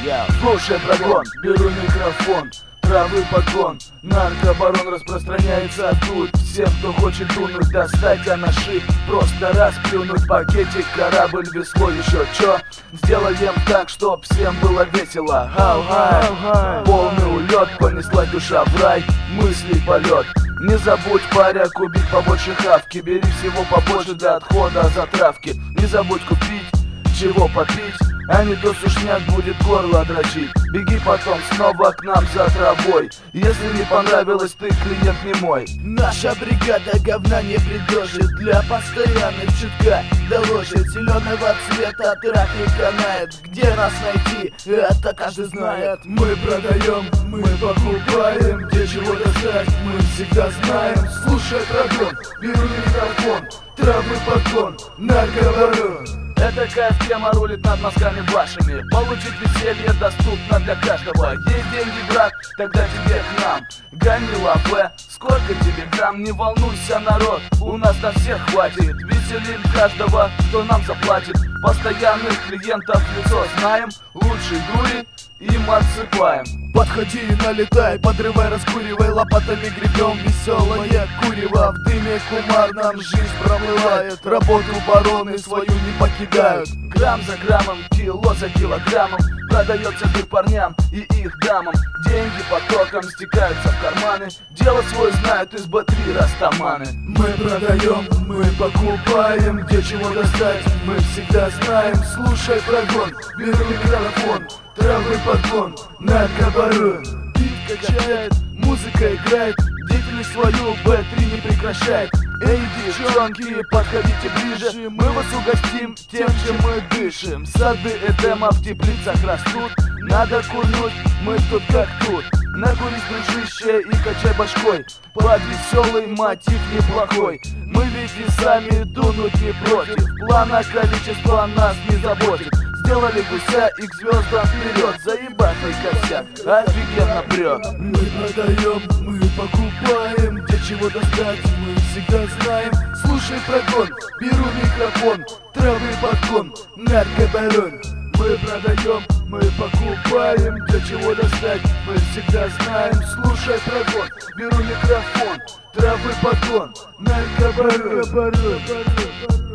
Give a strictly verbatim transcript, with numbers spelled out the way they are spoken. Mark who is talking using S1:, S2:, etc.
S1: Я слушай, прогон, беру микрофон, травы подгон, наркобарон распространяется тут. Всем, кто хочет дунуть, достать анаши, просто расплюнуть пакетик, корабль, весло, еще чё. Сделаем так, чтоб всем было весело. Хау-хай, полный улет, понеслась душа в рай, мысли полет. Не забудь, паря, купить побольше хавки, бери всего побольше для отхода затравки. Не забудь купить, чего попить, а не то сушняк будет горло дрочить. Беги потом снова к нам за травой, если не понравилось, ты клиент не мой.
S2: Наша бригада говна не предложит, для постоянных чутка доложит. Зеленого цвета трафик канает, где нас найти, это каждый знает.
S3: Мы продаем, мы покупаем, где чего достать, мы всегда знаем. Слушай, прогон, беру микрофон, травы подгон, наркобарон.
S1: Эта кайф тема рулит над мозгами вашими. Получить веселье доступно для каждого. Есть деньги, брат, тогда тебе к нам. Гони лапе, сколько тебе грамм? Не волнуйся, народ, у нас на всех хватит. Веселим каждого, кто нам заплатит. Постоянных клиентов в лицо знаем. Лучший дури им отсыпаем.
S2: Подходи и налетай, подрывай, раскуривай, лопатами гребем веселое курево. В дыме кумар нам жизнь проплывает, работу бароны свою не покидают.
S1: Грамм за граммом, кило за килограммом продается их парням и их дамам. Деньги потоком стекаются в карманы, дело свой знают из бэ три растаманы.
S3: Мы продаем, мы покупаем, где чего достать, мы всегда знаем. Слушай, прогон, беру микрофон, травы подгон, наркобарон.
S2: Бит качает, музыка играет, деятельность свою бэ три не прекращает. Эй, девчонки, подходите ближе, мы вас угостим тем, чем мы дышим. Сады Эдема в теплицах растут, надо курнуть, мы тут как тут. Накурись, дружище, и качай башкой, под веселый мотив неплохой. Мы ведь и сами дунуть не против, плана количества нас не заботит. Сделали гуся и к звездам вперед, заебатый косяк, офигенно прет.
S3: Мы продаем, мы покупаем, где чего достать, мы всегда знаем. Слушай, прогон, беру микрофон, травы подгон, наркобарон. Мы продаем, мы покупаем, для чего достать, мы всегда знаем. Слушай, прогон, беру микрофон, травы подгон, наркобарон.